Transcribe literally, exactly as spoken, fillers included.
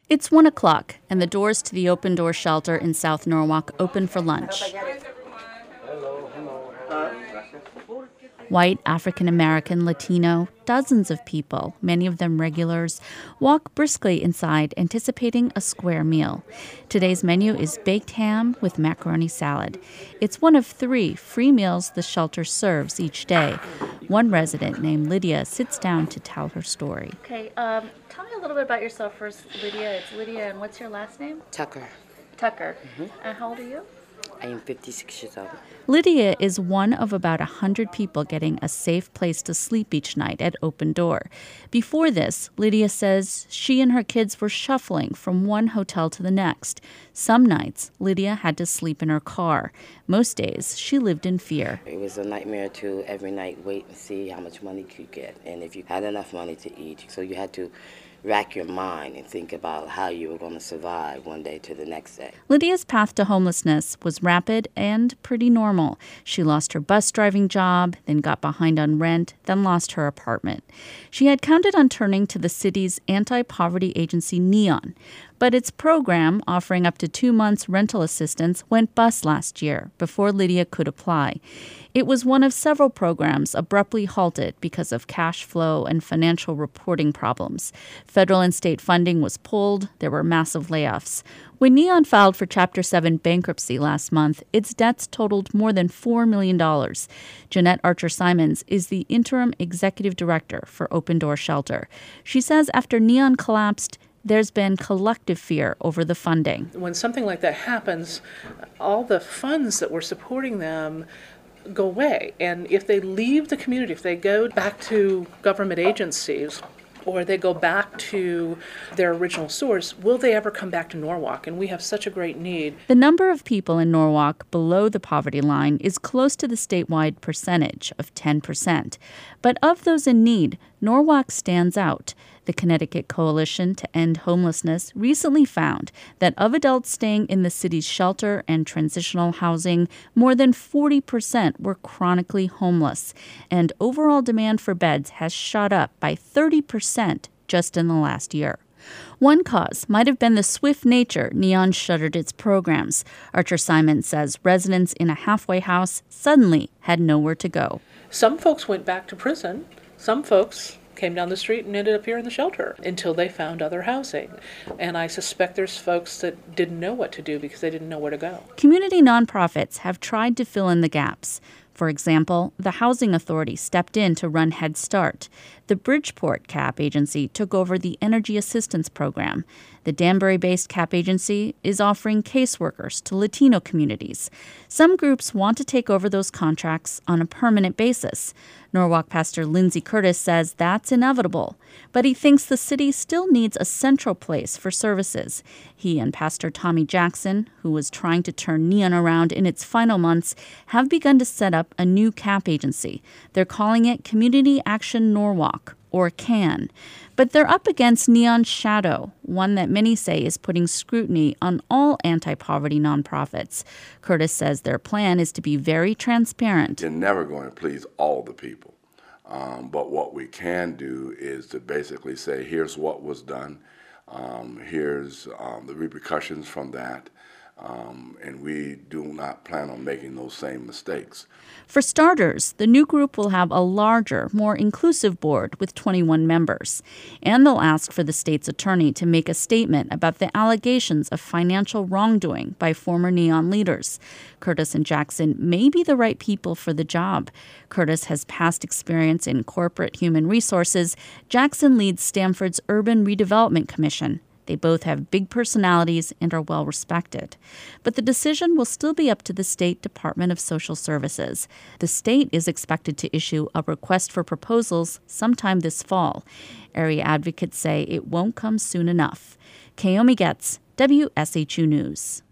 It's one o'clock, and the doors to the Open Door shelter in South Norwalk open for lunch. White, African-American, Latino, dozens of people, many of them regulars, walk briskly inside, anticipating a square meal. Today's menu is baked ham with macaroni salad. It's one of three free meals the shelter serves each day. One resident named Lydia sits down to tell her story. Okay, um, tell me a little bit about yourself first, Lydia. It's Lydia, and what's your last name? Tucker. Tucker. Mm-hmm. And how old are you? I am fifty-six years old. Lydia is one of about one hundred people getting a safe place to sleep each night at Open Door. Before this, Lydia says she and her kids were shuffling from one hotel to the next. Some nights, Lydia had to sleep in her car. Most days, she lived in fear. It was a nightmare to every night wait and see how much money you could get and if you had enough money to eat. So you had to rack your mind and think about how you were going to survive one day to the next day. Lydia's path to homelessness was rapid and pretty normal. She lost her bus driving job, then got behind on rent, then lost her apartment. She had counted on turning to the city's anti-poverty agency, NEON. But its program, offering up to two months rental assistance, went bust last year before Lydia could apply. It was one of several programs abruptly halted because of cash flow and financial reporting problems. Federal and state funding was pulled. There were massive layoffs. When NEON filed for Chapter seven bankruptcy last month, its debts totaled more than four million dollars. Jeanette Archer-Simons is the interim executive director for Open Door Shelter. She says after NEON collapsed, there's been collective fear over the funding. When something like that happens, all the funds that were supporting them go away. And if they leave the community, if they go back to government agencies, or they go back to their original source, will they ever come back to Norwalk? And we have such a great need. The number of people in Norwalk below the poverty line is close to the statewide percentage of ten percent. But of those in need, Norwalk stands out. The Connecticut Coalition to End Homelessness recently found that of adults staying in the city's shelter and transitional housing, more than forty percent were chronically homeless, and overall demand for beds has shot up by thirty percent just in the last year. One cause might have been the swift nature NEON shuttered its programs. Archer-Simons says residents in a halfway house suddenly had nowhere to go. Some folks went back to prison. Some folks came down the street and ended up here in the shelter until they found other housing. And I suspect there's folks that didn't know what to do because they didn't know where to go. Community nonprofits have tried to fill in the gaps. For example, the Housing Authority stepped in to run Head Start. The Bridgeport C A P agency took over the Energy Assistance Program. The Danbury-based C A P agency is offering caseworkers to Latino communities. Some groups want to take over those contracts on a permanent basis. Norwalk pastor Lindsay Curtis says that's inevitable, but he thinks the city still needs a central place for services. He and Pastor Tommy Jackson, who was trying to turn NEON around in its final months, have begun to set up a new C A P agency. They're calling it Community Action Norwalk, or CAN. But they're up against NEON's shadow, one that many say is putting scrutiny on all anti-poverty nonprofits. Curtis says their plan is to be very transparent. You're never going to please all the people. Um, but what we can do is to basically say, here's what was done. Um, here's um, the repercussions from that. Um, and we do not plan on making those same mistakes. For starters, the new group will have a larger, more inclusive board with twenty-one members. And they'll ask for the state's attorney to make a statement about the allegations of financial wrongdoing by former NEON leaders. Curtis and Jackson may be the right people for the job. Curtis has past experience in corporate human resources. Jackson leads Stanford's Urban Redevelopment Commission. They both have big personalities and are well respected. But the decision will still be up to the State Department of Social Services. The state is expected to issue a request for proposals sometime this fall. Area advocates say it won't come soon enough. Kaomi Getz, W S H U News.